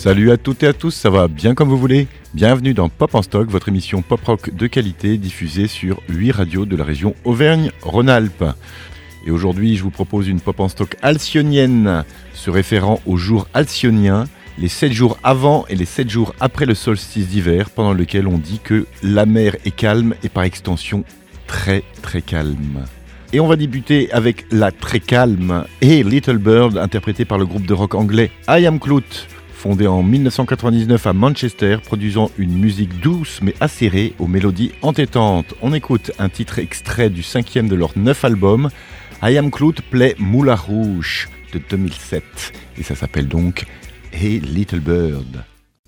Salut à toutes et à tous, ça va bien comme vous voulez? Bienvenue dans Pop en Stock, votre émission pop-rock de qualité diffusée sur 8 radios de la région Auvergne-Rhône-Alpes. Et aujourd'hui, je vous propose une Pop en Stock alcyonienne, se référant au jour alcyon, les 7 jours avant et les 7 jours après le solstice d'hiver, pendant lequel on dit que la mer est calme et par extension très très calme. Et on va débuter avec la très calme Hey Little Bird, interprétée par le groupe de rock anglais I Am Clout, fondé en 1999 à Manchester, produisant une musique douce mais acérée aux mélodies entêtantes. On écoute un titre extrait du 5e de leur 9 albums, I Am Clout Play Moulin Rouge de 2007. Et ça s'appelle donc Hey Little Bird.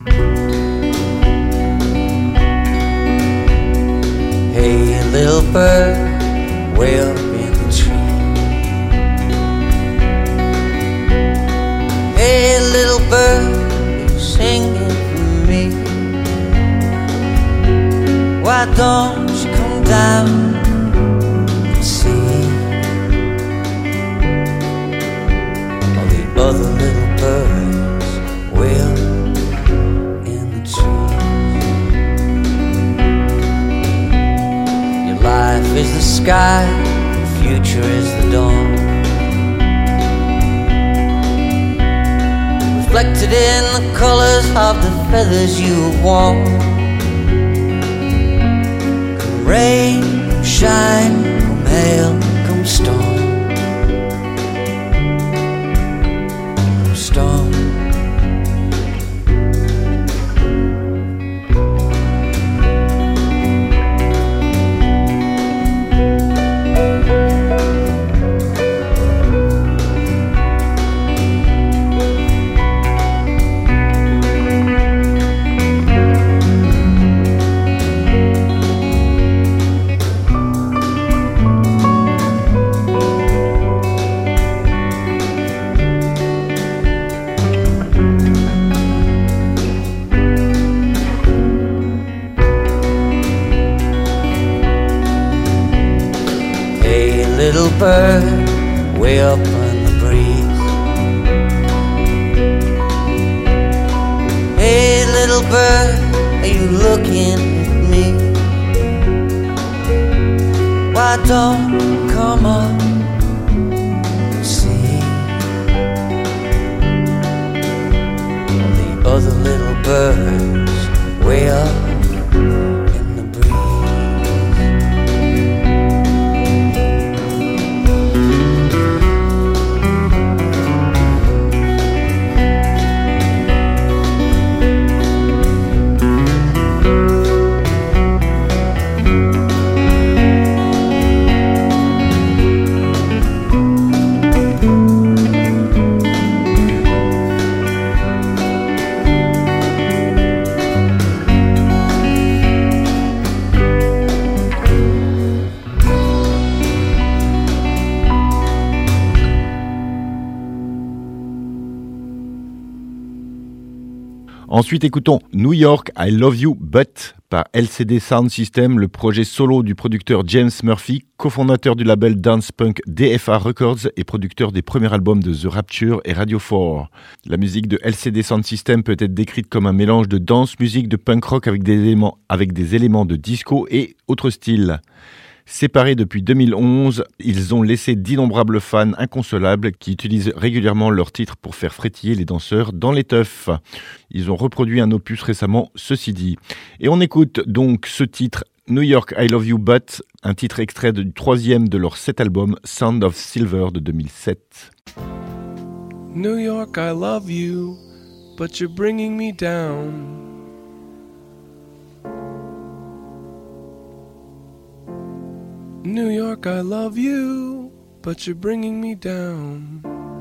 Hey little bird, way up in the tree. Hey little bird, you singing for me. Why don't you come down and see all the other little birds way up in the trees? Your life is the sky, the future is the dawn, reflected in the colors of the feathers you have worn. Come rain, come shine, come hail, come storm, come storm. Little bird, way up on the breeze. Hey little bird, are you looking at me? Why don't you come up and see all the other little birds way up? Ensuite, écoutons New York, I Love You But par LCD Sound System, le projet solo du producteur James Murphy, cofondateur du label dance punk DFA Records et producteur des premiers albums de The Rapture et Radio 4. La musique de LCD Sound System peut être décrite comme un mélange de dance music, de punk rock avec des éléments de disco et autres styles. Séparés depuis 2011, ils ont laissé d'innombrables fans inconsolables qui utilisent régulièrement leurs titres pour faire frétiller les danseurs dans les teufs. Ils ont reproduit un opus récemment, ceci dit. Et on écoute donc ce titre New York I Love You But, un titre extrait du 3e de leur 7 album Sound of Silver de 2007. New York I love you, but you're bringing me down. New York, I love you, but you're bringing me down.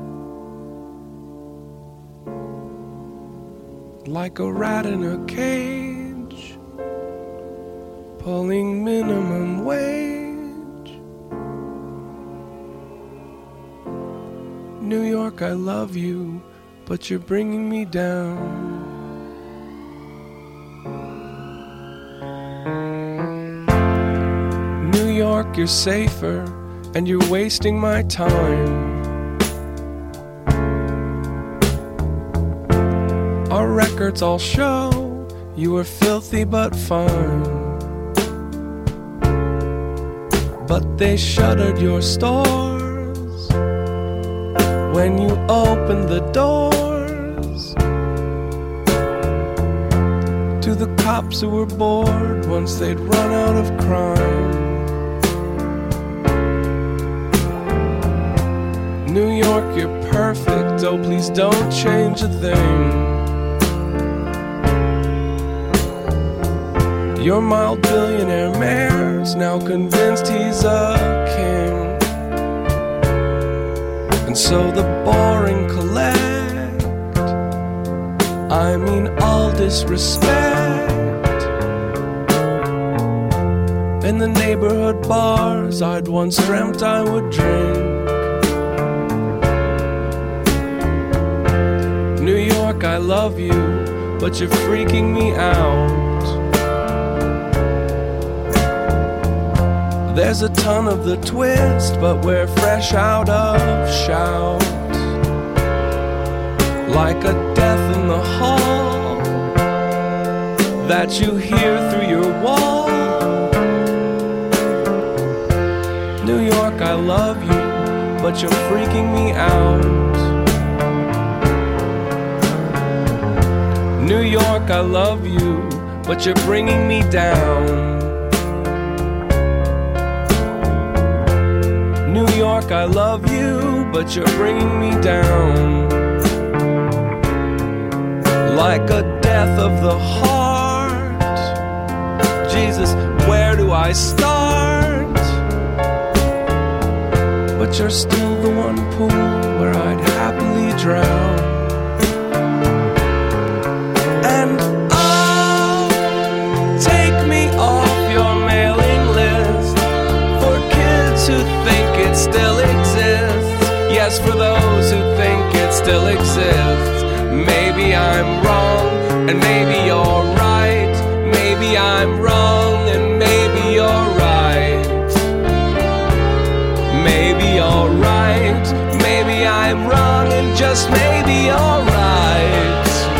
Like a rat in a cage, pulling minimum wage. New York, I love you, but you're bringing me down. New York, you're safer, and you're wasting my time. A records all show you were filthy but fine. But they shuttered your stores when you opened the doors to the cops who were bored once they'd run out of crime. New York, you're perfect, oh please don't change a thing. Your mild billionaire mayor's now convinced he's a king. And so the boring collect, I mean all disrespect. In the neighborhood bars I'd once dreamt I would drink. New York, I love you, but you're freaking me out. There's a ton of the twist, but we're fresh out of shout. Like a death in the hall that you hear through your wall. New York, I love you, but you're freaking me out. New York, I love you, but you're bringing me down. New York, I love you, but you're bringing me down. Like a death of the heart. Jesus, where do I start? But you're still the one pool where I'd happily drown. And oh, take me off your mailing list for kids who think it still exists. Yes, for those who think it still exists. Maybe I'm wrong, and maybe you're right. Maybe I'm wrong, and maybe you're right. Maybe you're right. Maybe I'm wrong, and just maybe you're right.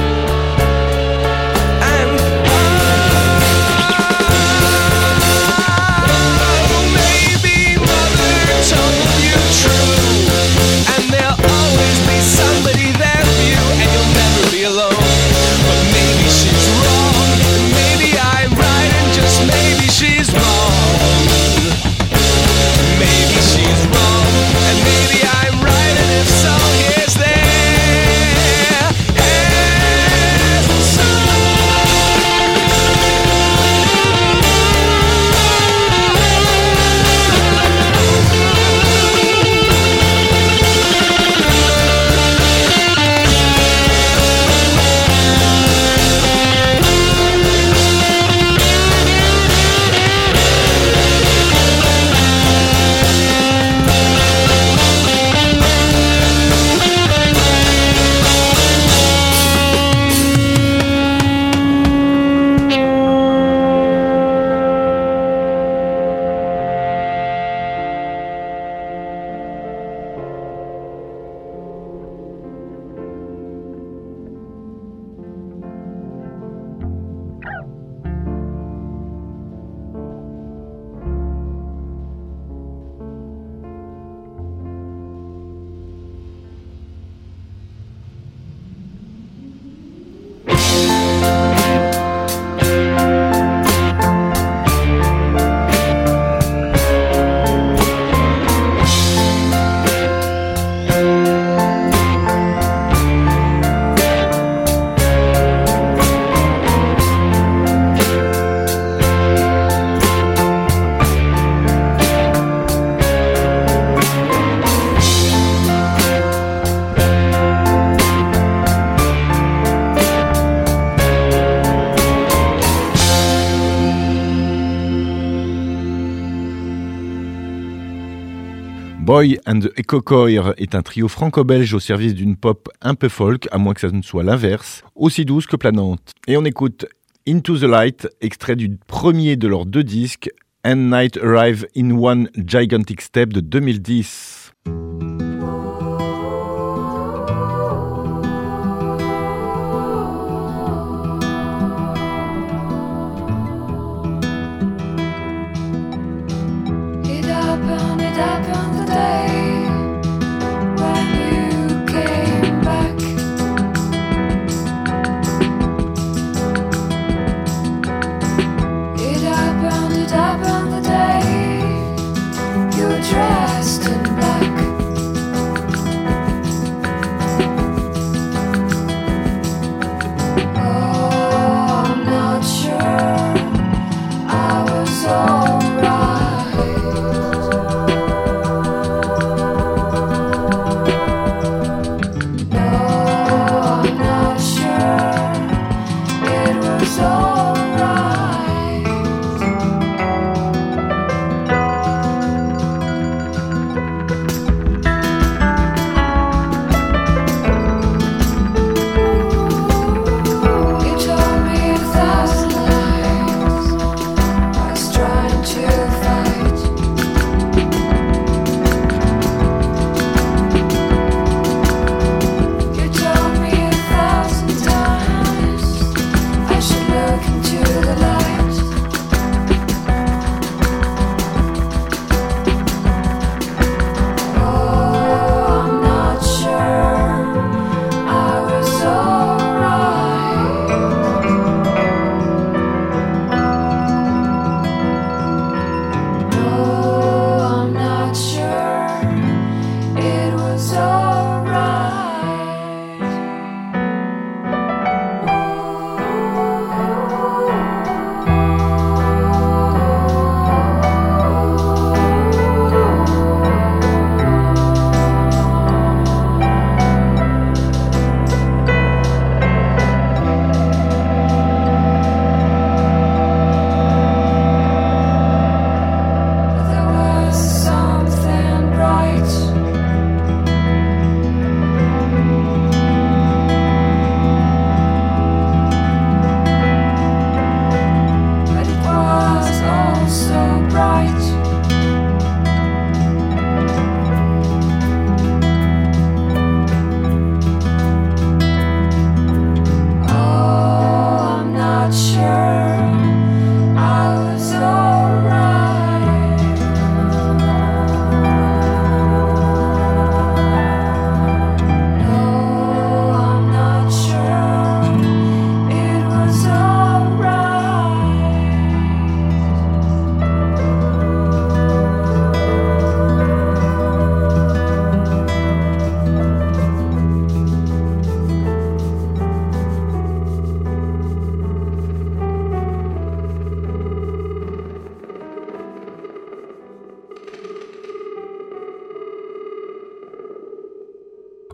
Boy and the Echo Choir est un trio franco-belge au service d'une pop un peu folk, à moins que ça ne soit l'inverse, aussi douce que planante. Et on écoute Into the Light, extrait du premier de leurs 2 disques, And Night Arrive in One Gigantic Step de 2010.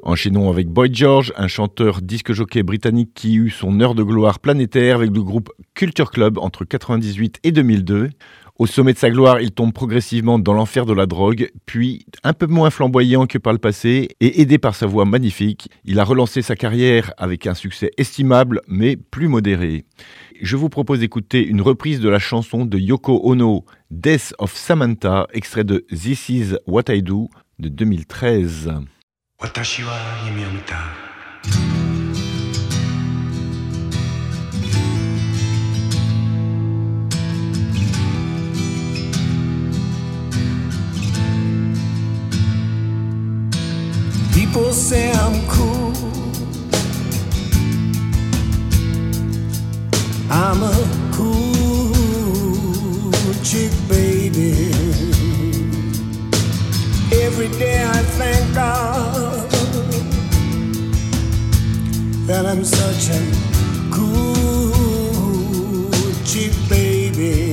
Enchaînons avec Boy George, un chanteur disque-jockey britannique qui eut son heure de gloire planétaire avec le groupe Culture Club entre 1998 et 2002. Au sommet de sa gloire, il tombe progressivement dans l'enfer de la drogue, puis, un peu moins flamboyant que par le passé, et aidé par sa voix magnifique, il a relancé sa carrière avec un succès estimable, mais plus modéré. Je vous propose d'écouter une reprise de la chanson de Yoko Ono, Death of Samantha, extrait de This Is What I Do de 2013. Watashi wa yume o mita. People say I'm cool, I'm a cool chick, baby. Every day I thank God that I'm such a cool chick, baby.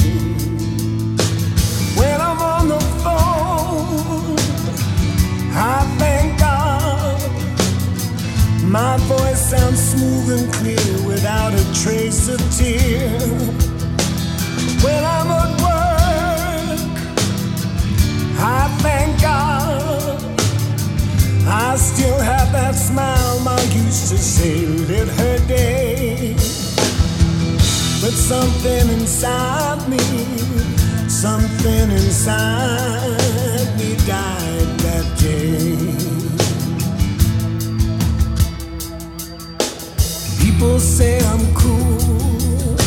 When I'm on the phone, I thank God my voice sounds smooth and clear without a trace of tear. When I'm at work, I thank God I still have that smile Mom used to say lit her day. But something inside me, something inside me died that day. People say I'm cool,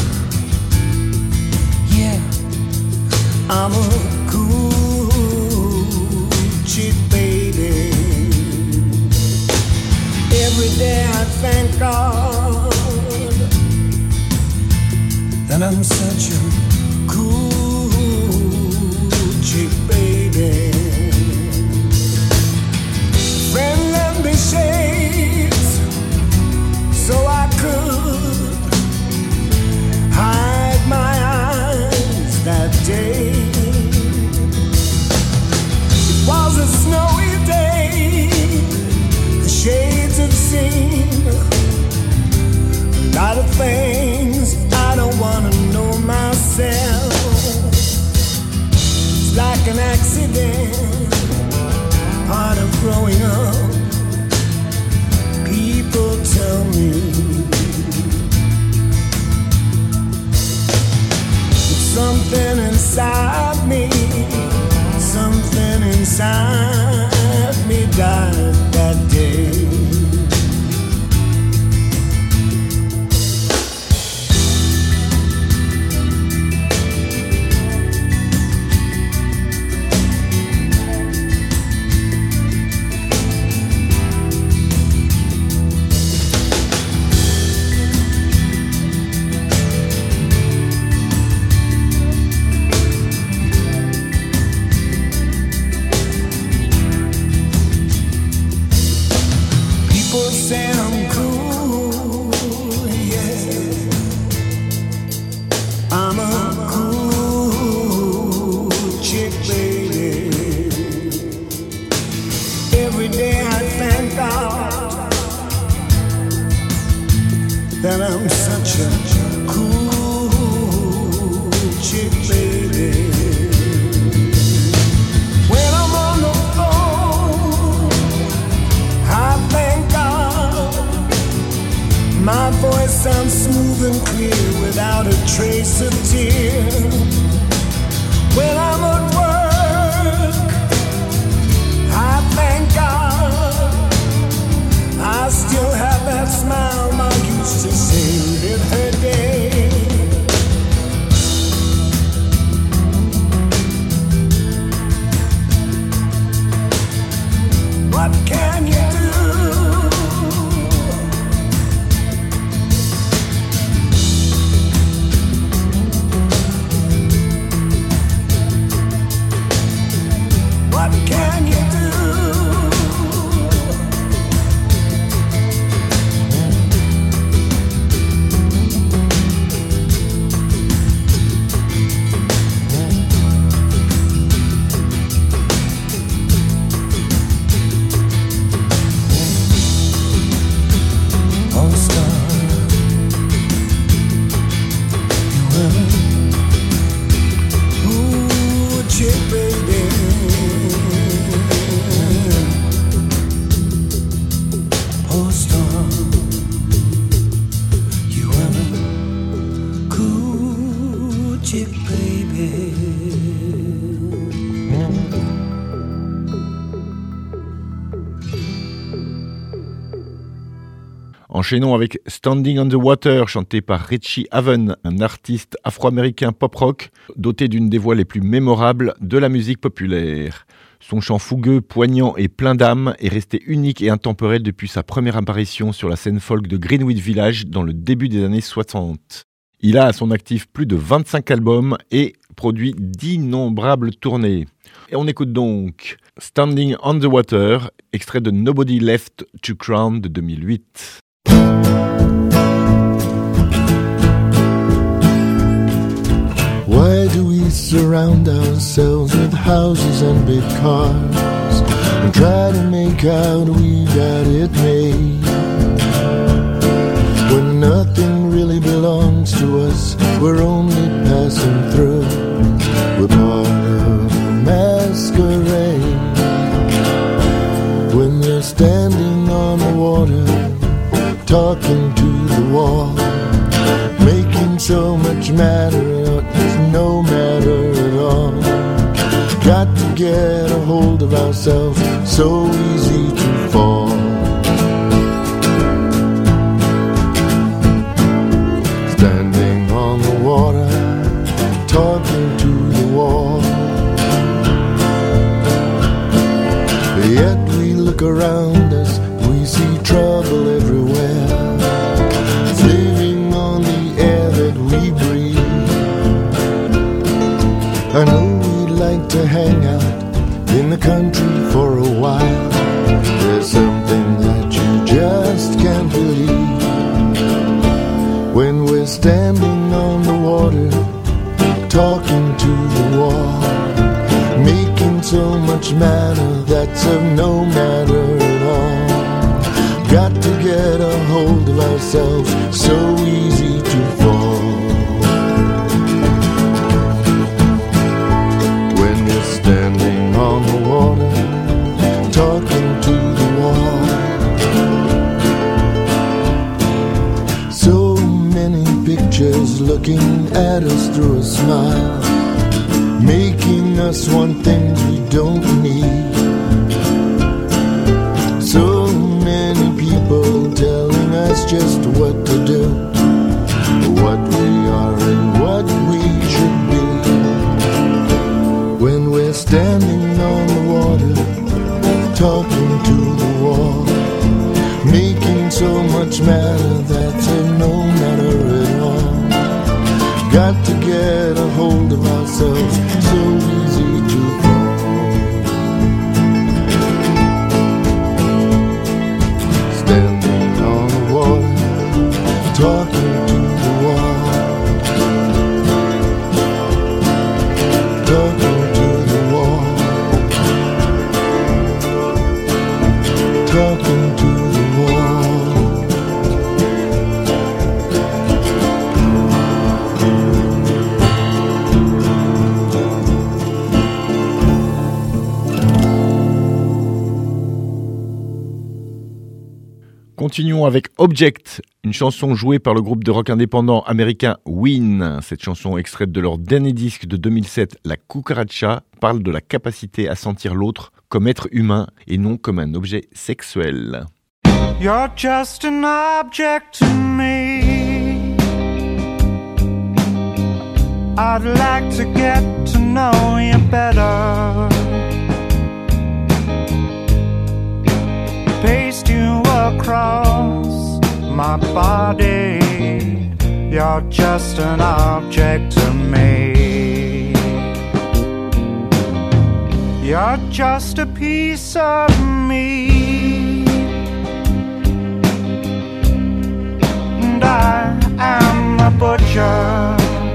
yeah, I'm a cool chick, baby. Every day I thank God that I'm such a cool chick, baby. Friend lent me shades so I could hide my eyes that day. It was a snowy day, the shades have seen a lot of things I don't wanna know myself. It's like an accident, part of growing up. People tell me something inside me, something inside me died that day. That I'm such a cool chick, baby. When I'm on the phone, I thank God my voice sounds smooth and clear without a trace of tear. When I'm at work, I thank God I still have that smile Mom used to say lit her day. What can you do? magic, baby. Enchaînons avec Standing on the Water, chanté par Richie Haven, un artiste afro-américain pop-rock doté d'une des voix les plus mémorables de la musique populaire. Son chant fougueux, poignant et plein d'âme est resté unique et intemporel depuis sa première apparition sur la scène folk de Greenwich Village dans le début des années 60. Il a à son actif plus de 25 albums et produit d'innombrables tournées. Et on écoute donc Standing on the Water, extrait de Nobody Left to Crown de 2008. Why do we surround ourselves with houses and big cars and try to make out we got it made? When nothing really belongs to us, we're only passing through. We're part of a masquerade. When you're standing on the water, talking to the wall, making so much matter out of no matter at all. Got to get a hold of ourselves, so easy to fall. Standing on the water, talking to the wall. Yet we look around us, we see trouble everywhere. Living on the air that we breathe. I know we'd like to hang out in the country for a while. There's something that you just can't believe. When we're standing on the water, talking to the wall, making so much matter that's of no matter at all. Got to get a hold of ourselves, so easy to fall. When you're standing on the water, talking to the wall. So many pictures looking at us through a smile, making us want things we don't need. So many people telling us just what to do, what we are and what we should be. When we're standing on the water, talking to the wall, making so much matter that's of no matter at all. Got to get a hold of ourselves, so easy to fall. Standing on the water, talking to the wall, talking to the wall, talking to the wall. Continuons avec Object, une chanson jouée par le groupe de rock indépendant américain Ween. Cette chanson, extraite de leur dernier disque de 2007, La Cucaracha, parle de la capacité à sentir l'autre comme être humain et non comme un objet sexuel. You're just an object to me. I'd like to get to know you better. Paste you across my body. You're just an object to me. You're just a piece of me, and I am a butcher.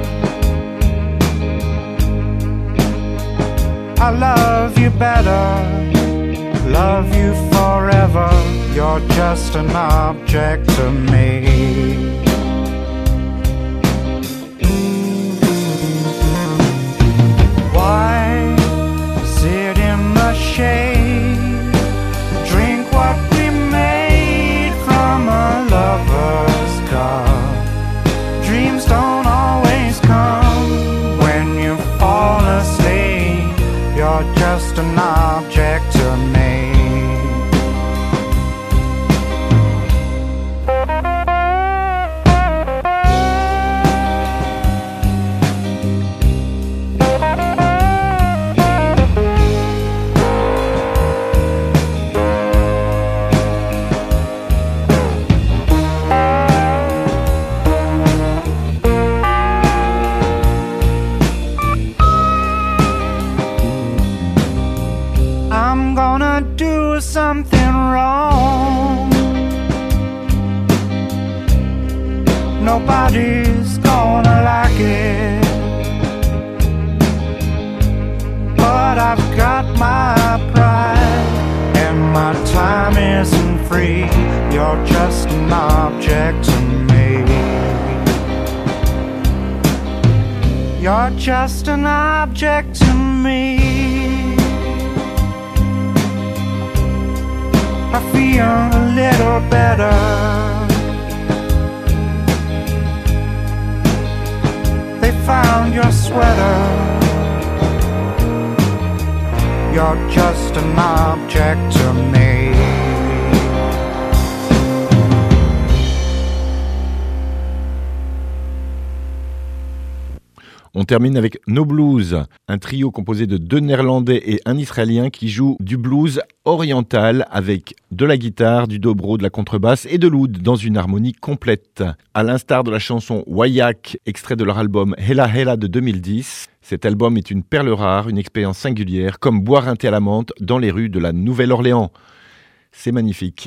I love you better, love you forever. You're just an object to me. Why sit in the shade? Drink what we made from a lover's cup. Dreams don't always come nobody's gonna like it. But I've got my pride, and my time isn't free. You're just an object to me. You're just an object to me. I feel a little better. They found your sweater. You're just an object to me. On termine avec No Blues, un trio composé de 2 Néerlandais et un Israélien qui joue du blues oriental avec de la guitare, du dobro, de la contrebasse et de l'oud dans une harmonie complète. À l'instar de la chanson Wayak, extrait de leur album Hela Hela de 2010, cet album est une perle rare, une expérience singulière, comme boire un thé à la menthe dans les rues de la Nouvelle-Orléans. C'est magnifique.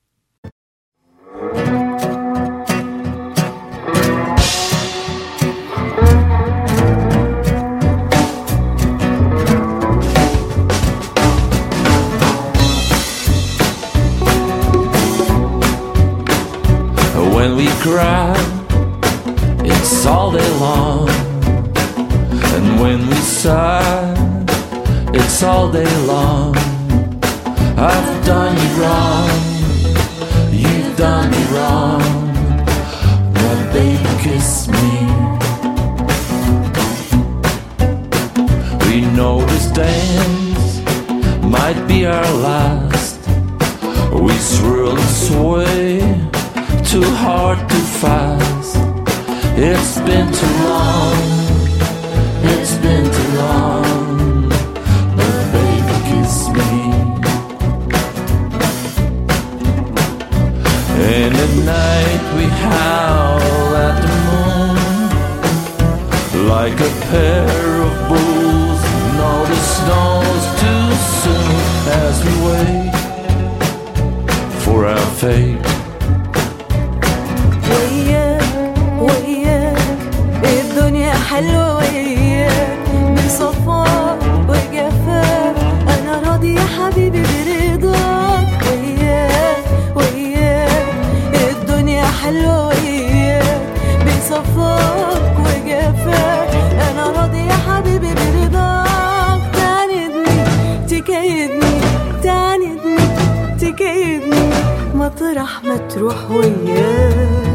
When we cry, it's all day long. And when we sigh, it's all day long. I've done you wrong, you've done me wrong, but baby kiss me. We know this dance might be our last. We swirl and sway, too hard, too fast. It's been too long, it's been too long, but baby kiss me. And at night we howl at the moon like a pair of bulls. No, the snow's too soon as we wait for our fate. حلوة وياك من صفاك وجفاك أنا راضي يا حبيبي برضاك وياك وياك الدنيا حلوة وياك من صفاك وجفاك أنا راضي يا حبيبي برضاك تعاندني تكيدني تعاندني تكيدني مطرح ما تروح وياك.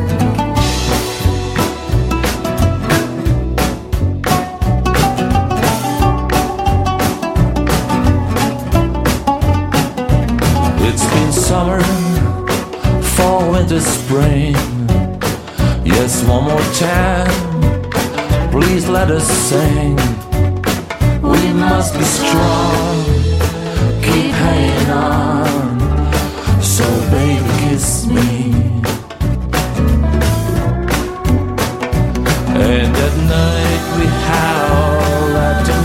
Summer, fall, winter, spring. Yes, one more time, please let us sing. We must be strong, keep hanging on. So baby kiss me. And at night we howl at the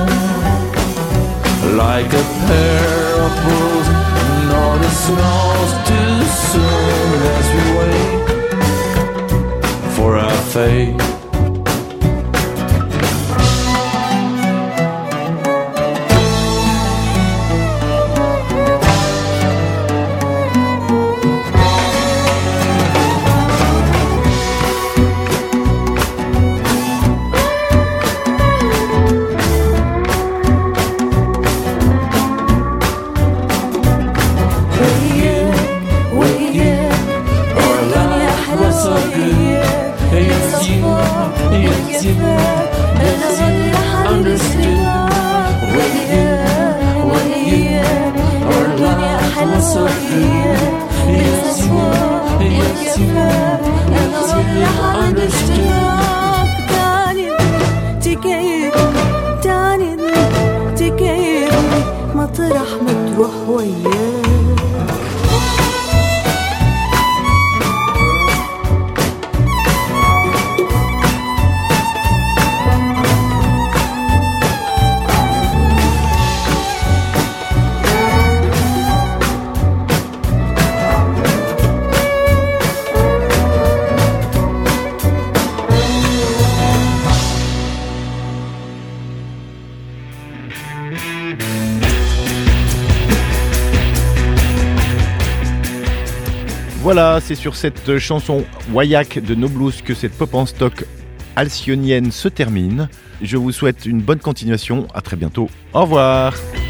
moon like a pair of bulls. No, the snow's too soon as we wait for our fate. Voilà, c'est sur cette chanson Wayak de No Blues que cette pop en stock alcyonienne se termine. Je vous souhaite une bonne continuation, à très bientôt, au revoir.